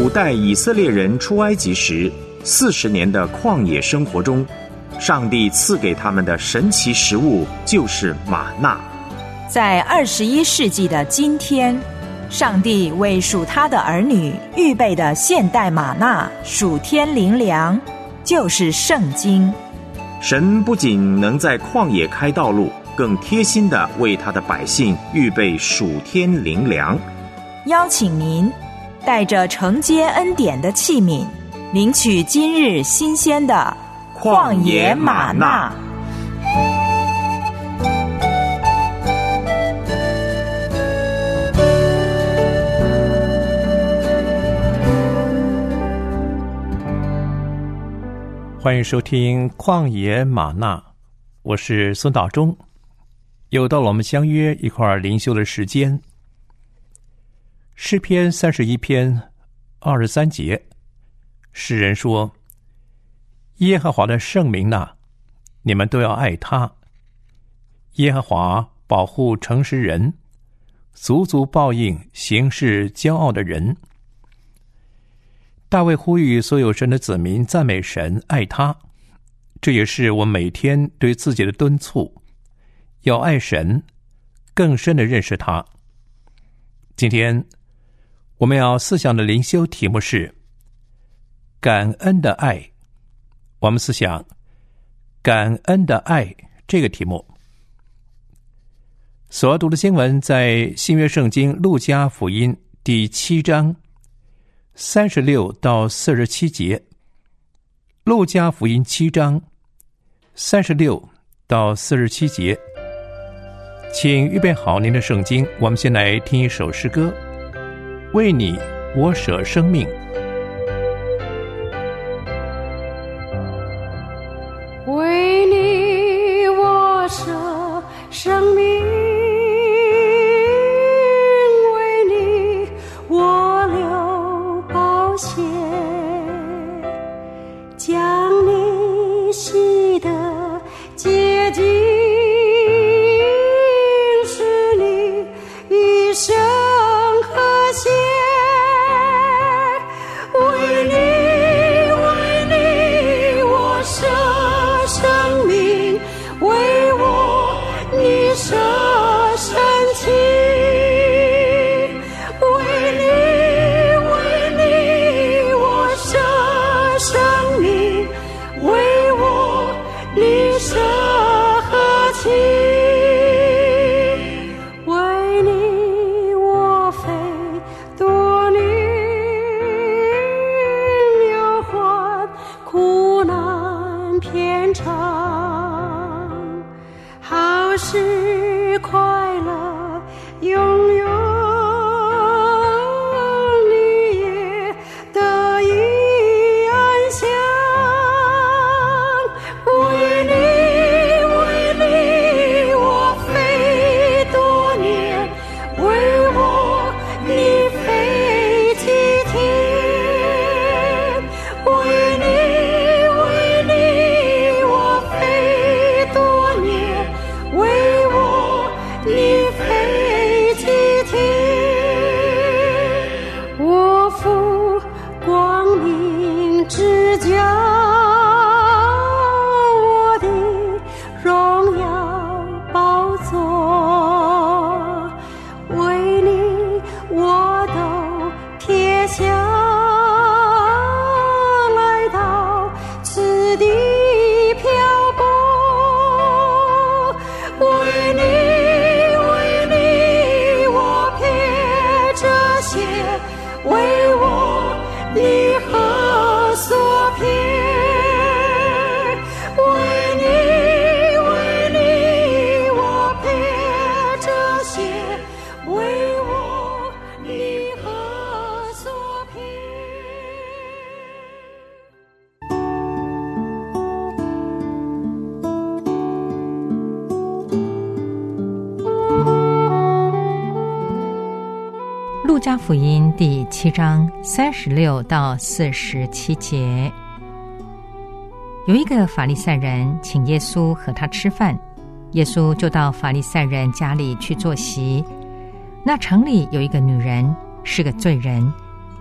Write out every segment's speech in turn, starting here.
古代以色列人出埃及时40年的旷野生活中，上帝赐给他们的神奇食物就是玛纳。 在21世纪的今天，上帝为属他的儿女预备的现代玛纳属天灵粮，就是圣经。 神不仅能在旷野开道路，更贴心地为他的百姓预备属天灵粮。 邀请您带着承接恩典的器皿，领取今日新鲜的旷野玛纳。 欢迎收听旷野玛纳，我是孙道忠。又到了我们相约一块灵修的时间。诗篇31篇23节，诗人说：耶和华的圣名哪，你们都要爱他。耶和华保护诚实人，足足报应行事骄傲的人。大卫呼吁所有神的子民赞美神，爱他，这也是我每天对自己的敦促，要爱神，更深地认识他。今天我们要思想的灵修题目是感恩的爱。我们思想感恩的爱这个题目。所要读的经文在新约圣经路加福音第7章36到47节。路加福音7章36到47节。请预备好您的圣经，我们先来听一首诗歌，为你我舍生命。 为你我舍生命，为你我流宝血，将你洗得洁净，使你一生和谐。为你我舍生命，为我你舍身情。为你我舍生命，为我你舍和情。为你我非多年忧患苦难遍尝，好事快乐永永，你也得以安详。为你我非多年，为我你非几天。为你我非多年，为我你非几天。我负光明之家，我的荣耀宝座，为你我都撇下，来到此地漂泊。为你我撇这些，为我你何所撇？为你我撇这些，为我你何所撇？ 路加福音第7章36到47节。有一个法利赛人请耶稣和他吃饭，耶稣就到法利赛人家里去坐席。那城里有一个女人，是个罪人，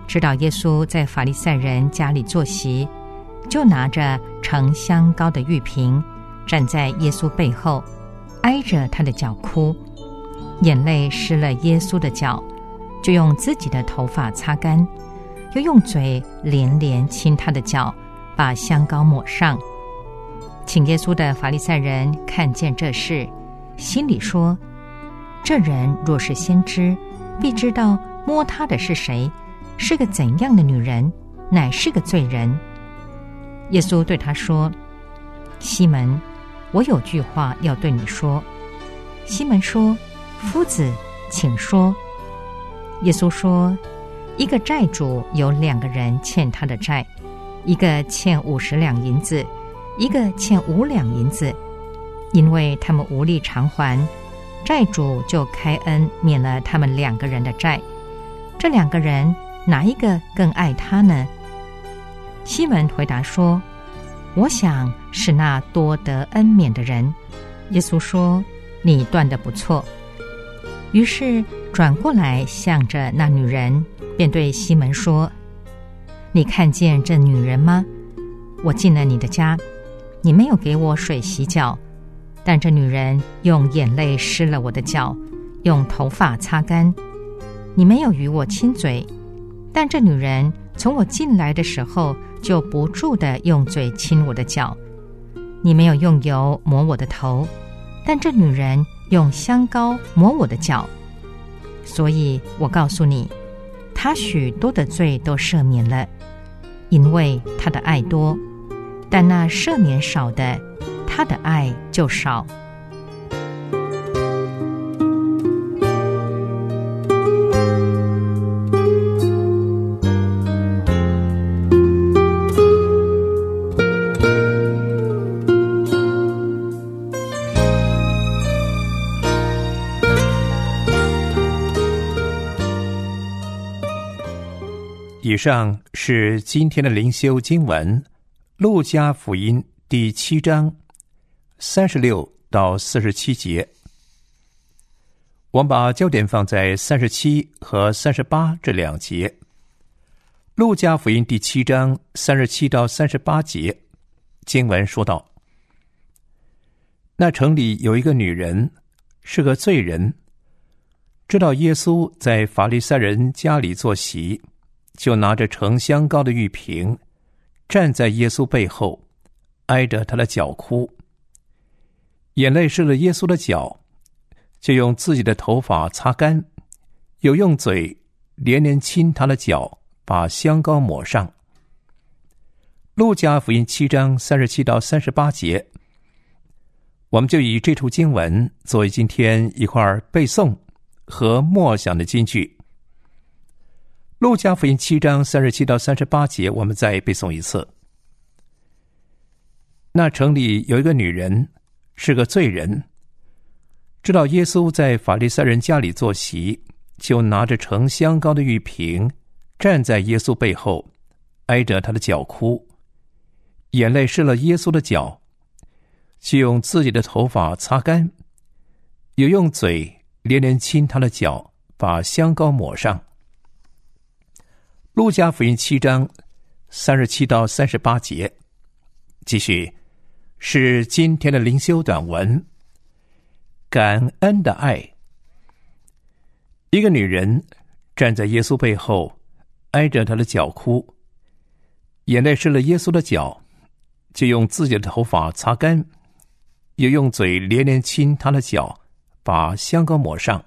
知道耶稣在法利赛人家里坐席，就拿着盛香膏的玉瓶，站在耶稣背后，挨着他的脚哭，眼泪湿了耶稣的脚，就用自己的头发擦干，又用嘴连连亲他的脚，把香膏抹上。请耶稣的法利赛人看见这事，心里说：这人若是先知，必知道摸他的是谁，是个怎样的女人，乃是个罪人。耶稣对他说：西门，我有句话要对你说。西门说：夫子，请说。耶稣说：一个债主有2个人欠他的债，一个欠50两银子，一个欠5两银子。因为他们无力偿还，债主就开恩免了他们2个人的债。这2个人哪一个更爱他呢？西门回答说：我想是那多得恩免的人。耶稣说：你断得不错。于是转过来向着那女人，便对西门说：你看见这女人吗？我进了你的家，你没有给我水洗脚，但这女人用眼泪湿了我的脚，用头发擦干。你没有与我亲嘴，但这女人从我进来的时候就不住地用嘴亲我的脚。你没有用油抹我的头，但这女人用香膏抹我的脚。所以我告诉你，她许多的罪都赦免了，因为她的爱多；但那赦免少的，她的爱就少。 以上是今天的灵修经文，路加福音第7章36到47节。我们把焦点放在37和38这2节。路加福音第7章37到38节，经文说道：那城里有一个女人，是个罪人，知道耶稣在法利赛人家里坐席，就拿着盛香膏的玉瓶，站在耶稣背后，挨着他的脚哭，眼泪湿了耶稣的脚，就用自己的头发擦干，又用嘴连连亲他的脚，把香膏抹上。路加福音7章37到38节，我们就以这处经文作为今天一块背诵和默想的金句。路加福音7章37到38节，我们再背诵一次。那城里有一个女人，是个罪人，知道耶稣在法利赛人家里坐席，就拿着盛香膏的玉瓶，站在耶稣背后，挨着他的脚哭，眼泪湿了耶稣的脚，就用自己的头发擦干，又用嘴连连亲他的脚，把香膏抹上。路加福音7章37到38节，继续是今天的灵修短文，感恩的爱。一个女人站在耶稣背后，挨着他的脚哭，眼泪湿了耶稣的脚，就用自己的头发擦干，又用嘴连连亲他的脚，把香膏抹上。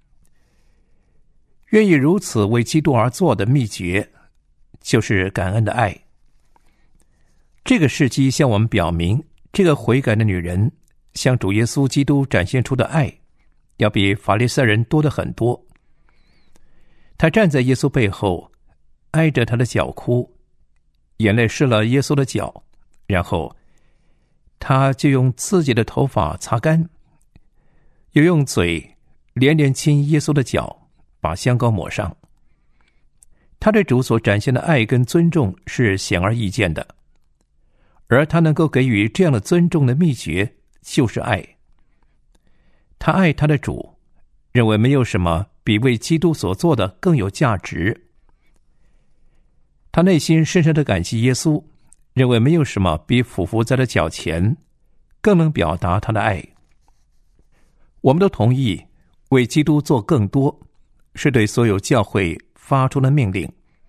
愿意如此为基督而做的秘诀，就是感恩的爱。这个事迹向我们表明，这个悔改的女人向主耶稣基督展现出的爱，要比法利赛人多得很多。她站在耶稣背后，挨着他的脚哭，眼泪湿了耶稣的脚，然后她就用自己的头发擦干，又用嘴连连亲耶稣的脚，把香膏抹上。他对主所展现的爱跟尊重是显而易见的，而他能够给予这样的尊重的秘诀就是爱。他爱他的主，认为没有什么比为基督所做的更有价值。 他内心深深的感激耶稣，认为没有什么比俯伏在他脚前更能表达他的爱。我们都同意为基督做更多，是对所有教会发出的命令。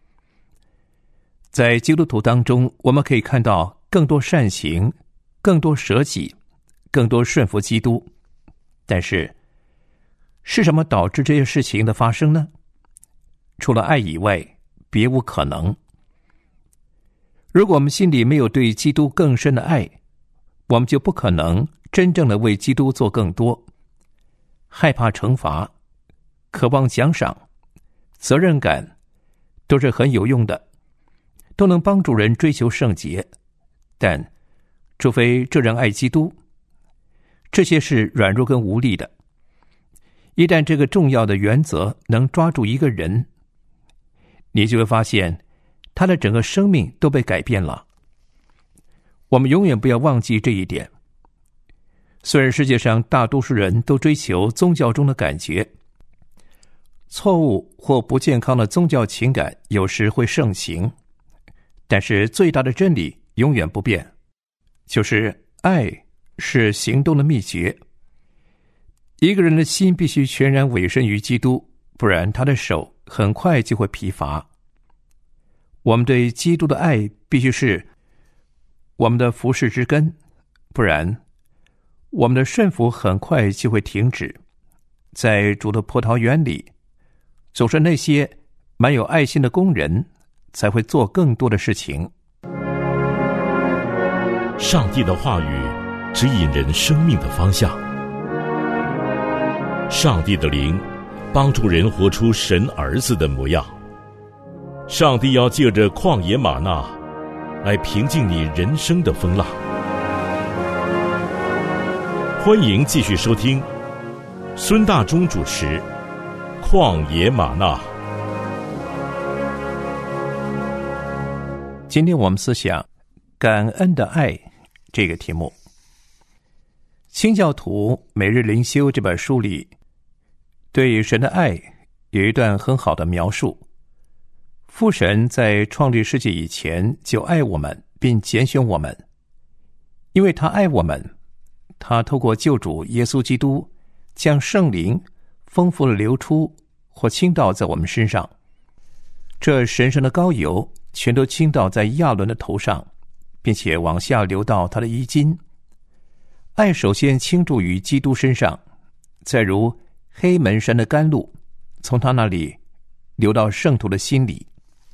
在基督徒当中，我们可以看到更多善行，更多舍己，更多顺服基督。但是什么导致这些事情的发生呢？除了爱以外，别无可能。如果我们心里没有对基督更深的爱，我们就不可能真正的为基督做更多。害怕惩罚，渴望奖赏，责任感，都是很有用的，都能帮助人追求圣洁。但除非这人爱基督，这些是软弱跟无力的。一旦这个重要的原则能抓住一个人，你就会发现他的整个生命都被改变了。我们永远不要忘记这一点。虽然世界上大多数人都追求宗教中的感觉，错误或不健康的宗教情感有时会盛行，但是最大的真理永远不变，就是爱是行动的秘诀。一个人的心必须全然委身于基督，不然他的手很快就会疲乏。我们对基督的爱必须是我们的服事之根，不然我们的顺服很快就会停止。在主的葡萄园里，总是那些蛮有爱心的工人才会做更多的事情。 上帝的话语指引人生命的方向，上帝的灵帮助人活出神儿子的模样。上帝要借着旷野吗哪来平静你人生的风浪。欢迎继续收听孙大中主持《旷野吗哪》。 今天我们思想感恩的爱这个题目。清教徒每日灵修这本书里对神的爱有一段很好的描述。父神在创立世界以前就爱我们，并拣选我们。因为他爱我们，他透过救主耶稣基督将圣灵丰富地流出或倾倒在我们身上。这神圣的膏油全都倾倒在亚伦的头上，并且往下流到他的衣襟。爱首先倾注于基督身上，再如黑门山的甘露从他那里流到圣徒的心里。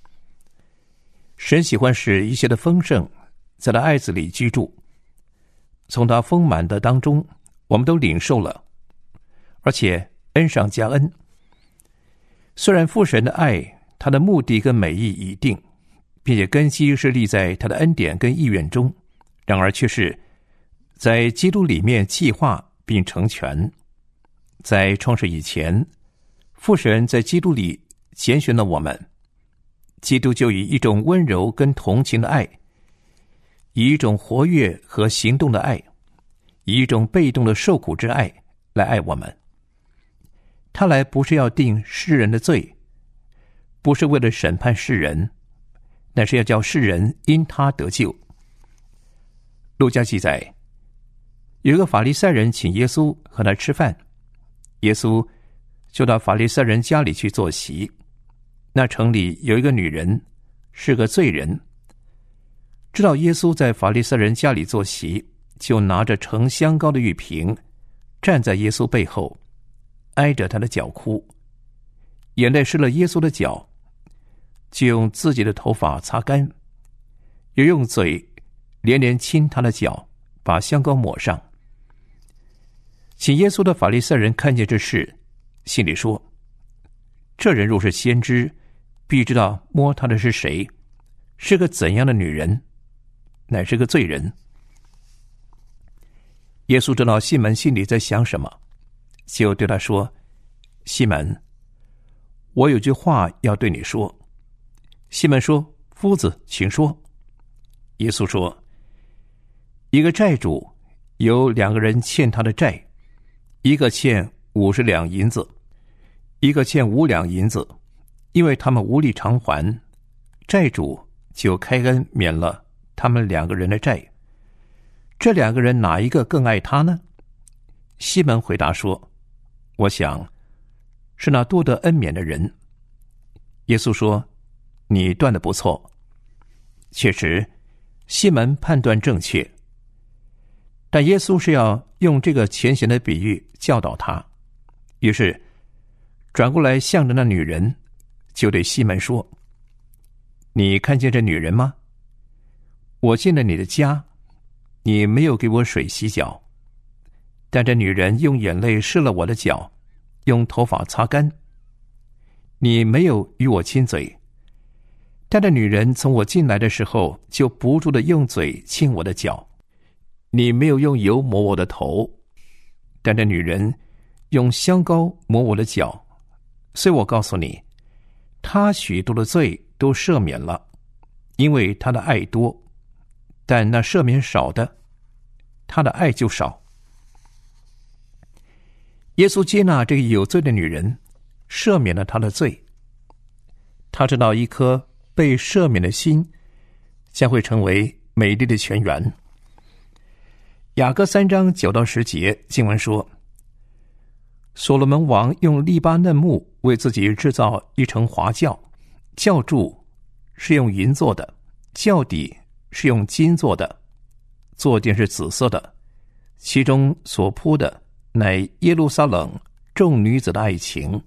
神喜欢使一切的丰盛在他爱子里居住，从他丰满的当中我们都领受了，而且恩上加恩。虽然父神的爱他的目的跟美意已定，并且根基是立在他的恩典跟意愿中，然而却是在基督里面计划并成全。在创世以前，父神在基督里拣选了我们，基督就以一种温柔跟同情的爱，以一种活跃和行动的爱，以一种被动的受苦之爱来爱我们。他来不是要定世人的罪，不是为了审判世人，乃是要叫世人因他得救。路加记载，有一个法利赛人请耶稣和他吃饭，耶稣就到法利赛人家里去坐席。那城里有一个女人，是个罪人，知道耶稣在法利赛人家里坐席，就拿着盛香膏的玉瓶，站在耶稣背后，挨着他的脚哭，眼泪湿了耶稣的脚，就用自己的头发擦干，又用嘴连连亲他的脚，把香膏抹上。请耶稣的法利赛人看见这事，心里说，这人若是先知，必知道摸他的是谁，是个怎样的女人，乃是个罪人。耶稣知道西门心里在想什么，就对他说，西门，我有句话要对你说。西门说，夫子，请说。耶稣说，一个债主有2个人欠他的债，一个欠50两银子，一个欠5两银子，因为他们无力偿还， 债主就开恩免了他们2个人的债。这2个人哪一个更爱他呢？西门回答说：我想是那多得恩免的人。耶稣说：你断得不错。确实，西门判断正确，但耶稣是要用这个浅显的比喻教导他，于是转过来向着那女人，就对西门说：你看见这女人吗？我进了你的家，你没有给我水洗脚，但这女人用眼泪湿了我的脚，用头发擦干。你没有与我亲嘴，但这女人从我进来的时候就不住地用嘴亲我的脚。你没有用油抹我的头，但这女人用香膏抹我的脚。所以我告诉你，她许多的罪都赦免了，因为她的爱多；但那赦免少的，她的爱就少。耶稣接纳这个有罪的女人，赦免了她的罪。他知道一颗被赦免的心将会成为美丽的泉源。雅各3章9到10节经文说：所罗门王用利巴嫩木为自己制造一乘华轿，轿柱是用银做的，轿底是用金做的，坐垫是紫色的，其中所铺的乃耶路撒冷众女子的爱情。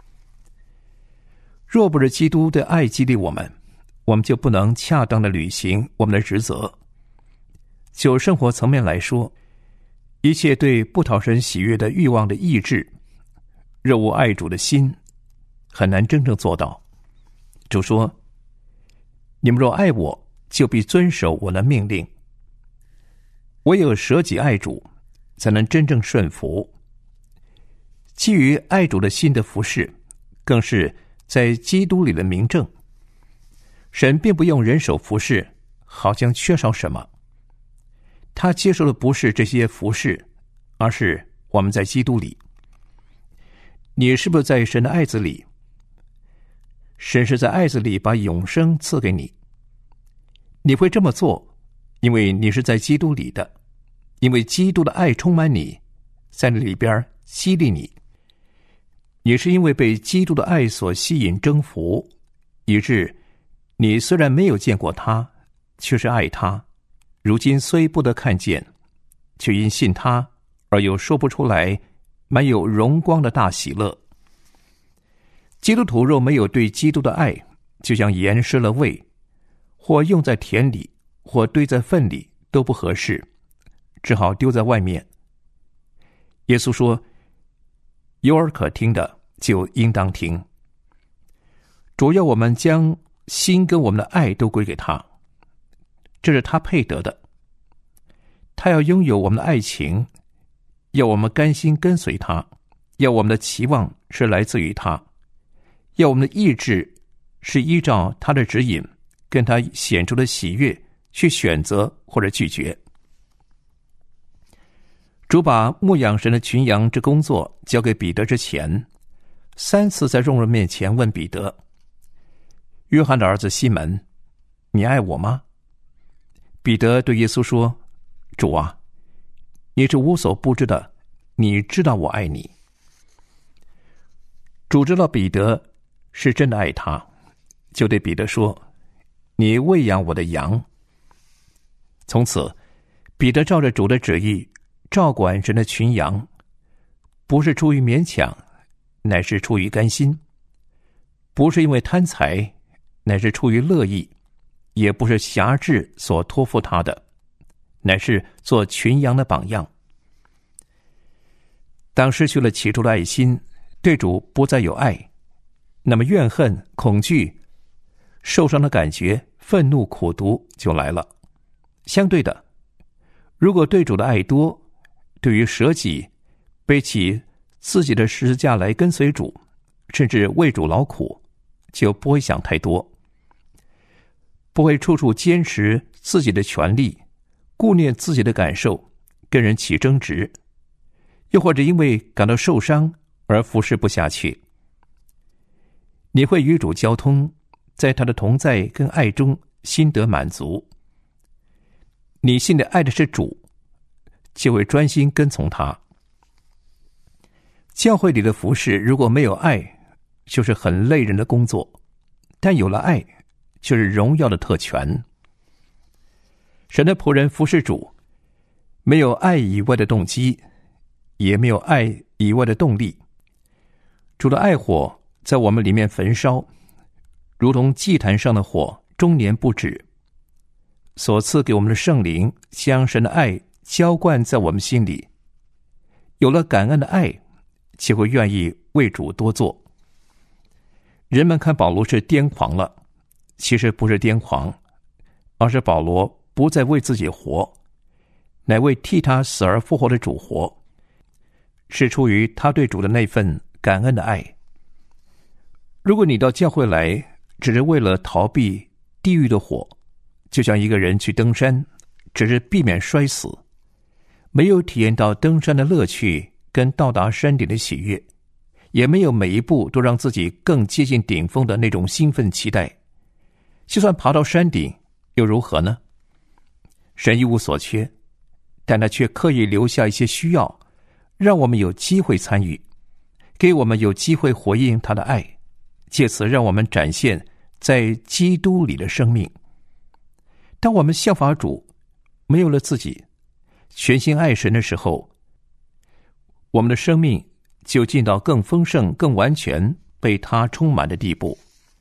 若不是基督的爱激励我们，我们就不能恰当的履行我们的职责。就生活层面来说，一切对不讨神喜悦的欲望的抑制，若无爱主的心，很难真正做到。主说：你们若爱我，就必遵守我的命令。唯有舍己爱主，才能真正顺服。基于爱主的心的服事，更是在基督里的明证。神并不用人手服事，好像缺少什么。他接受的不是这些服事，而是我们在基督里。你是不是在神的爱子里？神是在爱子里把永生赐给你。你会这么做，因为你是在基督里的，因为基督的爱充满你，在那里边激励你。你是因为被基督的爱所吸引征服，以致你虽然没有见过他，却是爱他，如今虽不得看见，却因信他而有说不出来满有荣光的大喜乐。基督徒若没有对基督的爱，就像盐失了味，或用在田里，或堆在粪里，都不合适，只好丢在外面。耶稣说：有耳可听的就应当听。主要我们将心跟我们的爱都归给他，这是他配得的。他要拥有我们的爱情，要我们甘心跟随他，要我们的期望是来自于他，要我们的意志是依照他的指引，跟他显出的喜悦去选择或者拒绝。主把牧养神的群羊之工作交给彼得之前，3次在众人面前问彼得：约翰的儿子西门，你爱我吗？彼得对耶稣说：主啊，你是无所不知的，你知道我爱你。主知道彼得是真的爱他，就对彼得说：你喂养我的羊。从此彼得照着主的旨意照管神的群羊，不是出于勉强，乃是出于甘心；不是因为贪财，乃是出于乐意；也不是辖制所托付他的，乃是做群羊的榜样。当失去了起初的爱心，对主不再有爱，那么怨恨、恐惧、受伤的感觉、愤怒、苦毒就来了。相对的，如果对主的爱多，对于舍己、背起自己的十字架来跟随主，甚至为主劳苦，就不会想太多，不会处处坚持自己的权利，顾念自己的感受，跟人起争执，又或者因为感到受伤而服侍不下去。你会与主交通， 在他的同在跟爱中心得满足。你信的爱的是主，就会专心跟从他。教会里的服事如果没有爱，就是很累人的工作，但有了爱，就是荣耀的特权。神的仆人服事主，没有爱以外的动机，也没有爱以外的动力。主的爱火在我们里面焚烧，如同祭坛上的火，终年不止。所赐给我们的圣灵，将神的爱浇灌在我们心里。有了感恩的爱，就会愿意为主多做。人们看保罗是癫狂了，其实不是癫狂，而是保罗不再为自己活，乃为替他死而复活的主活，是出于他对主的那份感恩的爱。如果你到教会来只是为了逃避地狱的火，就像一个人去登山只是避免摔死，没有体验到登山的乐趣跟到达山顶的喜悦，也没有每一步都让自己更接近顶峰的那种兴奋期待，就算爬到山顶又如何呢？神一无所缺，但他却刻意留下一些需要，让我们有机会参与，给我们有机会回应他的爱，借此让我们展现在基督里的生命。当我们效法主，没有了自己，全心爱神的时候，我们的生命就进到更丰盛、更完全被他充满的地步。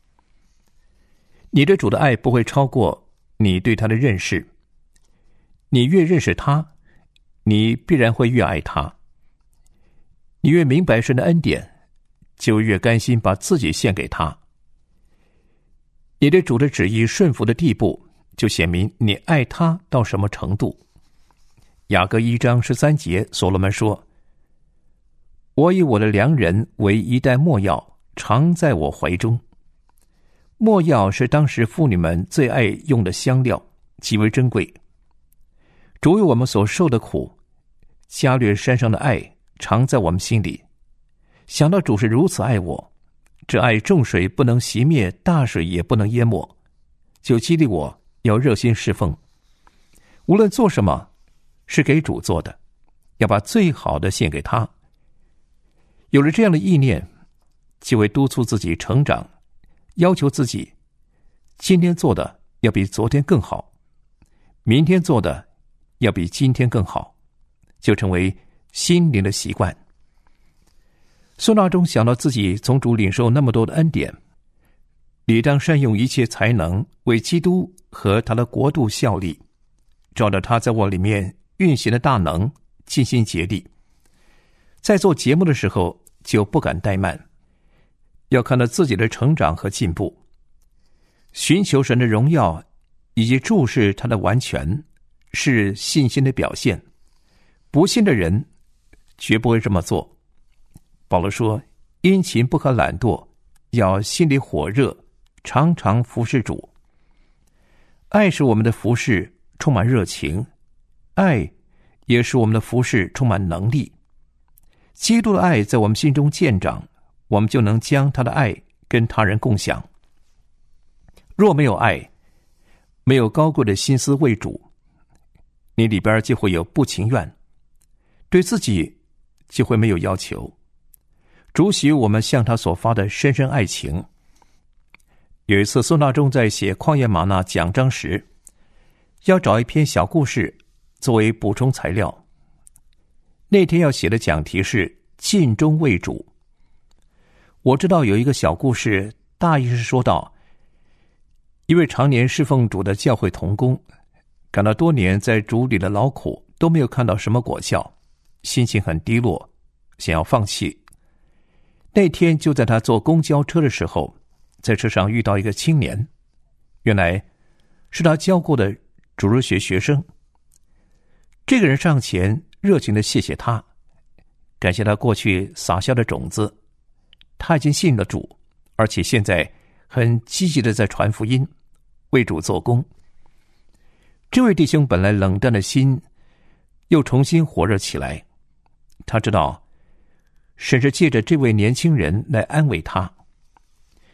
你对主的爱不会超过你对他的认识，你越认识他，你必然会越爱他。你越明白神的恩典，就越甘心把自己献给他。你对主的旨意顺服的地步，就显明你爱他到什么程度。雅各1章13节，所罗门说：我以我的良人为一袋没药，常在我怀中。没药是当时妇女们最爱用的香料，极为珍贵。主为我们所受的苦，加略山上的爱常在我们心里。想到主是如此爱我，这爱众水不能熄灭，大水也不能淹没，就激励我要热心侍奉。无论做什么，是给主做的，要把最好的献给他。有了这样的意念，就会督促自己成长，要求自己今天做的要比昨天更好，明天做的要比今天更好，就成为心灵的习惯。孙大中想到自己从主领受那么多的恩典，理当善用一切才能，为基督和他的国度效力，照着他在我里面运行的大能，尽心竭力。在做节目的时候就不敢怠慢，要看到自己的成长和进步，寻求神的荣耀以及注视他的完全，是信心的表现。不信的人绝不会这么做。保罗说：殷勤不可懒惰，要心里火热，常常服侍主。爱使我们的服侍充满热情，爱也使我们的服侍充满能力。基督的爱在我们心中见长，我们就能将他的爱跟他人共享。若没有爱，没有高贵的心思为主，你里边就会有不情愿，对自己就会没有要求。主许我们向他所发的深深爱情。有一次孙大中在写旷野吗哪讲章时，要找一篇小故事作为补充材料。那天要写的讲题是尽忠为主。我知道有一个小故事，大意是说到一位常年侍奉主的教会同工，感到多年在主里的劳苦都没有看到什么果效，心情很低落，想要放弃。那天就在他坐公交车的时候，在车上遇到一个青年，原来是他教过的主日学学生。这个人上前热情地谢谢他，感谢他过去撒下的种子。他已经信了主，而且现在很积极地在传福音，为主做工。这位弟兄本来冷淡的心又重新火热起来，他知道神是借着这位年轻人来安慰他。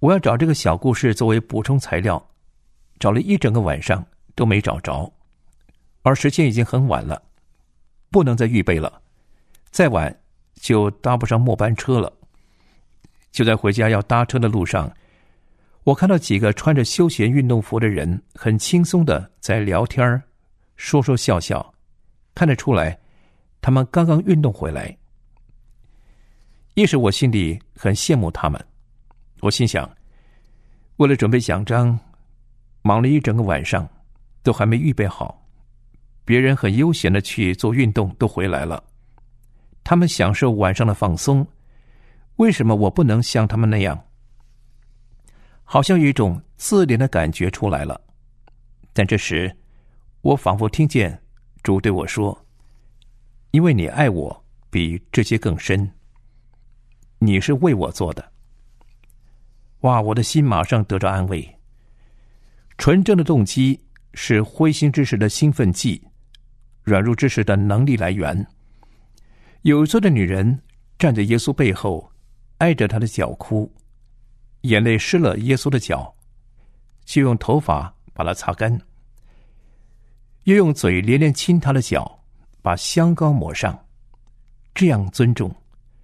我要找这个小故事作为补充材料，找了一整个晚上都没找着，而时间已经很晚了，不能再预备了，再晚就搭不上末班车了。就在回家要搭车的路上，我看到几个穿着休闲运动服的人很轻松的在聊天，说说笑笑，看得出来他们刚刚运动回来。一时我心里很羡慕他们，我心想，为了准备奖章，忙了一整个晚上，都还没预备好，别人很悠闲的去做运动都回来了，他们享受晚上的放松，为什么我不能像他们那样？好像有一种自怜的感觉出来了。但这时我仿佛听见主对我说，因为你爱我比这些更深，你是为我做的。哇，我的心马上得着安慰。纯正的动机是灰心之时的兴奋剂，软弱之时的能力来源。有罪的女人站在耶稣背后，挨着他的脚哭，眼泪湿了耶稣的脚，就用头发把它擦干，又用嘴连连亲他的脚，把香膏抹上，这样尊重。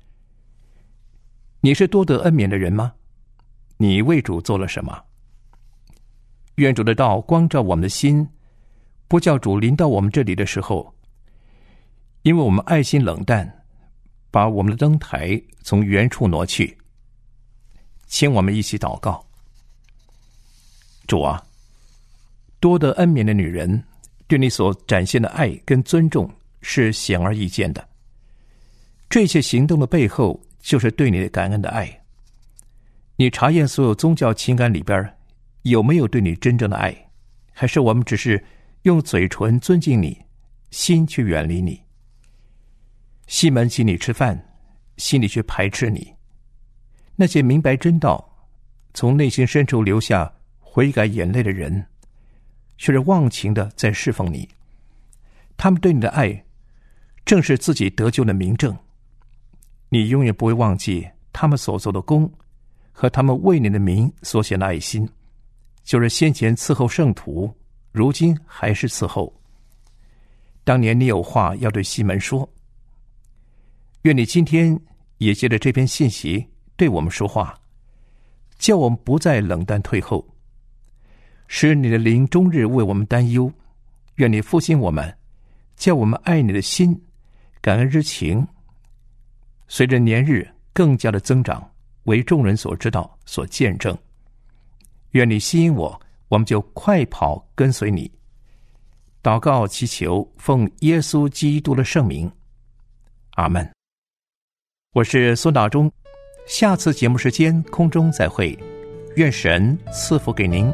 你是多得恩免的人吗？你为主做了什么？愿主的道光照我们的心，不叫主临到我们这里的时候，因为我们爱心冷淡，把我们的灯台从原处挪去。请我们一起祷告。主啊，多得恩免的女人对你所展现的爱跟尊重是显而易见的，这些行动的背后就是对你的感恩的爱。你查验所有宗教情感里边有没有对你真正的爱，还是我们只是用嘴唇尊敬你，心却远离你？西门请你吃饭，心里却排斥你。那些明白真道，从内心深处流下悔改眼泪的人，却是忘情的在侍奉你。他们对你的爱正是自己得救的明证。你永远不会忘记他们所做的功和他们为你的名所显的爱心，就是先前伺候圣徒，如今还是伺候。当年你有话要对西门说，愿你今天也借着这篇信息对我们说话，叫我们不再冷淡退后，使你的灵终日为我们担忧。愿你复兴我们，叫我们爱你的心，感恩之情随着年日更加的增长，为众人所知道，所见证。愿你吸引我，我们就快跑跟随你。祷告祈求，奉耶稣基督的圣名，阿们。我是孙大中，下次节目时间空中再会，愿神赐福给您。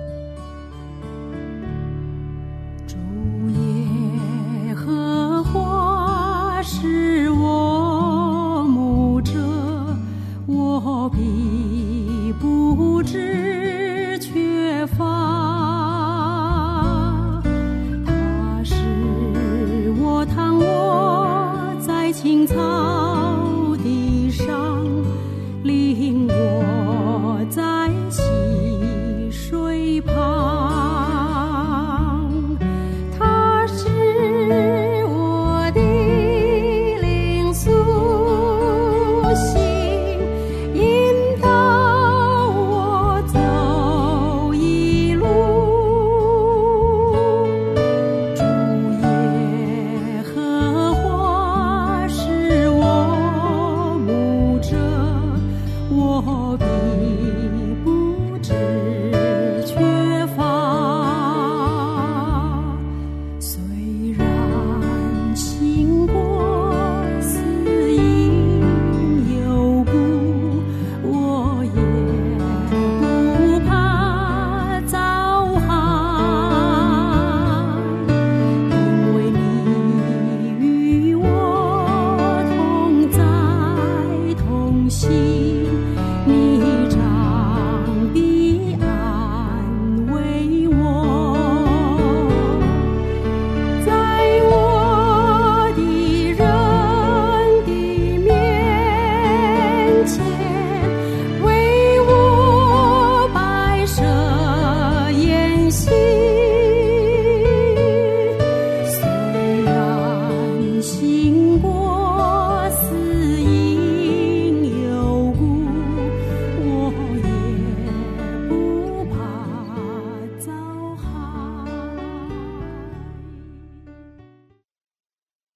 主耶和华是我牧者，我必不致缺乏。他使我躺卧在青草地上，领我在溪水旁。他是我的灵苏醒，引导我走一路。主耶和华是我牧者，我必不致缺乏。虽然行过死荫幽谷，我也不怕遭害，因为你与我同在同行，你杖必安慰我。在我的人的面前，